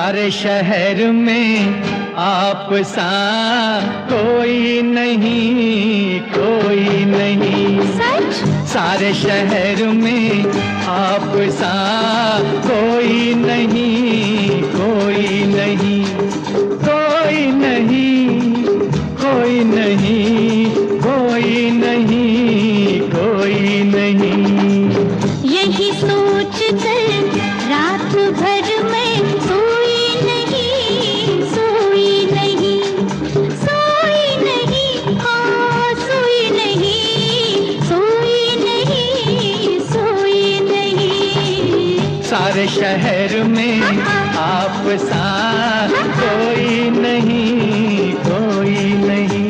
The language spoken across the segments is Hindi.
सारे शहर में आप सा कोई नहीं, कोई नहीं। सच? सारे शहर में आप सा कोई नहीं, कोई नहीं, कोई नहीं, कोई नहीं, कोई नहीं, कोई नहीं। यही सोच कर रात भर मैं सोई नहीं, सोई नहीं, सोई नहीं, हाँ सोई नहीं, सोई नहीं, सोई नहीं। सारे शहर में आप सा कोई नहीं, कोई नहीं।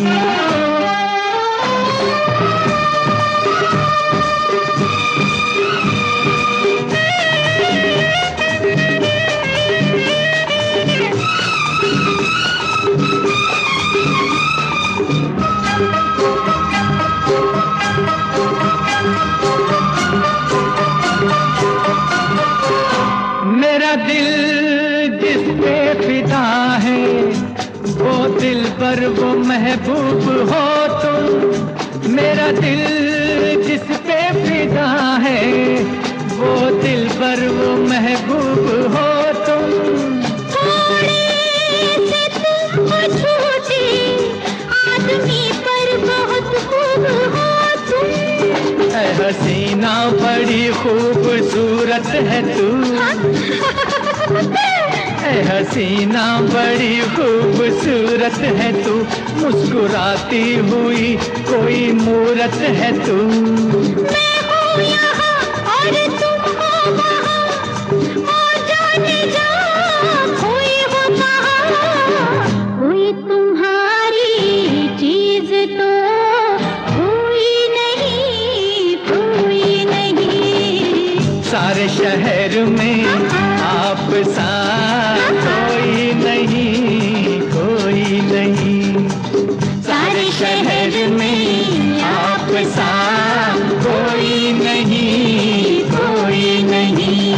मेरा दिल जिस पे फिदा है, वो दिल पर वो महबूब हो तुम। मेरा दिल जिस पे फिदा है, वो दिल पर वो महबूब हो तुम। थोड़े से तुम हो छोटे, आदमी पर बहुत खूब हो तुम। ऐ हसीना बड़ी खूबसूरत है तू, ऐ हसीना बड़ी खूबसूरत है तू। मुस्कुराती हुई कोई मूरत है तू। मैं हूँ यहाँ और तुम हो वहाँ, ओ जाने जा कोई हो कहाँ। कोई तुम्हारी चीज तो कोई नहीं, कोई नहीं। सारे शहर में आप सा कोई नहीं, कोई नहीं। सारे शहर में आप सा कोई नहीं, कोई नहीं।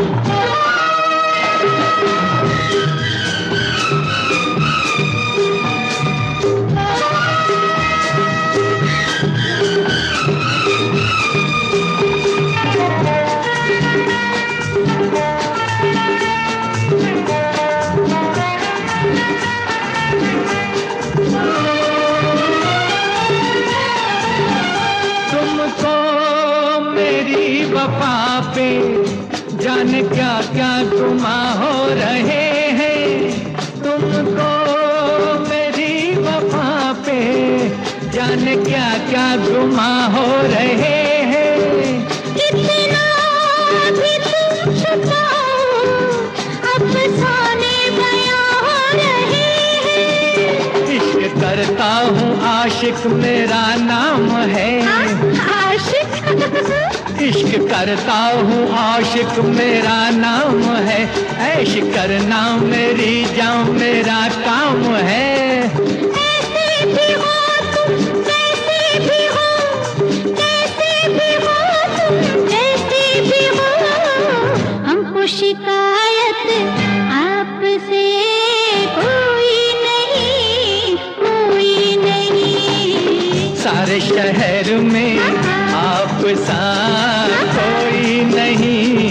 वफा पे जाने क्या क्या गुमा हो रहे हैं। तुमको मेरी वफा पे जाने क्या क्या गुमा हो रहे हैं। कितना भी तुम छुपाओ, अफसाने बयां हो रहे हैं। इश्क करता हूँ आशिक मेरा नाम है। आशिक? इश्क करता हूँ आशिक मेरा नाम है। ऐश करना मेरी जान मेरा काम है। ऐसे भी हो तुम, जैसे भी हो, जैसे भी हो तुम, जैसे भी हो। हमको शिकायत आपसे कोई नहीं, कोई नहीं। सारे शहर में आप सा कोई नहीं,